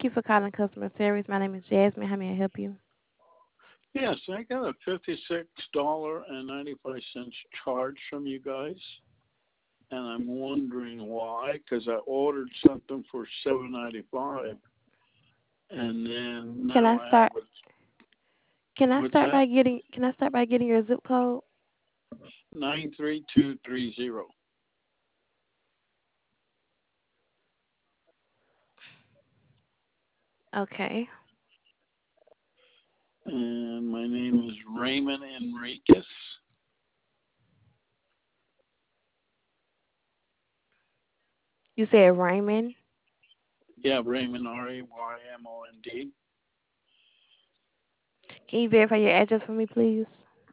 Thank you for calling customer service. My name is Jasmine. How may I help you? Yes, I got a $56.95 charge from you guys, and I'm wondering why. Because I ordered something for $7.95, and then Can now I I have start? it. Can What's I start that? by getting? Can I start by getting your zip code? 93230. Okay. And my name is Raymond Enriquez. You said Raymond. Yeah, Raymond, Raymond. Can you verify your address for me, please?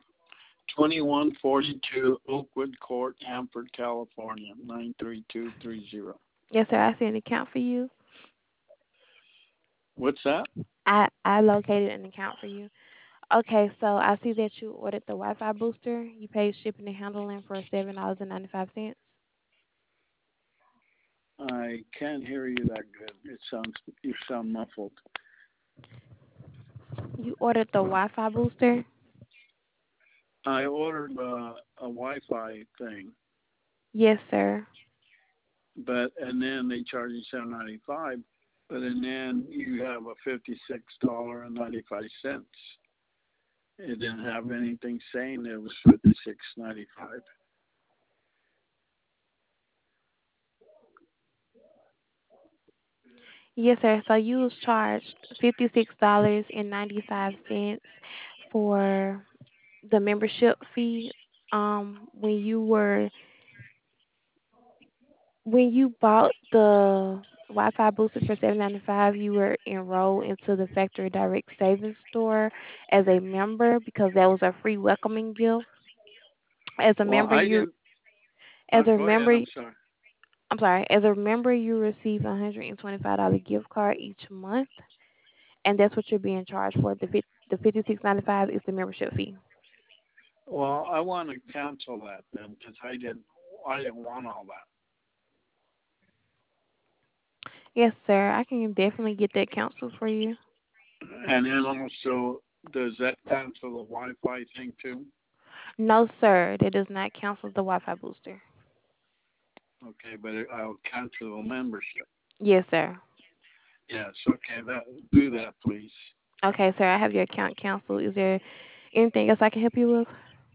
2142 Oakwood Court, Hanford, California, 93230. Yes, sir. I see an account for you. What's that? I located an account for you. Okay, so I see that you ordered the Wi-Fi booster. You paid shipping and handling for $7.95. I can't hear you that good. You sound muffled. You ordered the Wi-Fi booster. I ordered a Wi-Fi thing, Yes, sir. and then they charge you $7.95, and then you have a $56.95. It didn't have anything saying it was $56.95. Yes, sir. So you was charged $56.95 for the membership fee. When you bought the Wi-Fi booster for $7.95, you were enrolled into the Factory Direct Savings Store as a member because that was a free welcoming gift. As a Well, member, I you didn't. as a Go ahead. member, I'm sorry. I'm sorry, as a member, you receive a $125 gift card each month, and that's what you're being charged for. The 56.95 is the membership fee. Well, I want to cancel that then because I didn't want all that. Yes, sir. I can definitely get that canceled for you. And then also, does that cancel the Wi-Fi thing too? No, sir. That does not cancel the Wi-Fi booster. Okay, but I'll cancel the membership. Yes, sir. Yes. Okay. Do that, please. Okay, sir. I have your account canceled. Is there anything else I can help you with?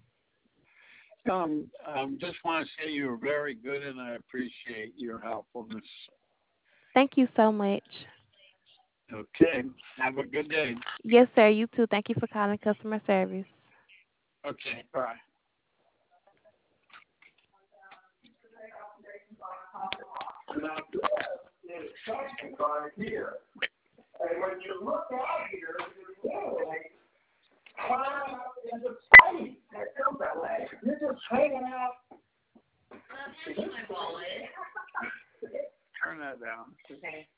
Just want to say you're very good, and I appreciate your helpfulness. Thank you so much. Okay. Have a good day. Yes, sir. You too. Thank you for calling customer service. Okay. Bye. Now, this shopping cart here, and when you look out here, you really climb up into space. That feels that way. You're just hanging out. Turn that down. Okay.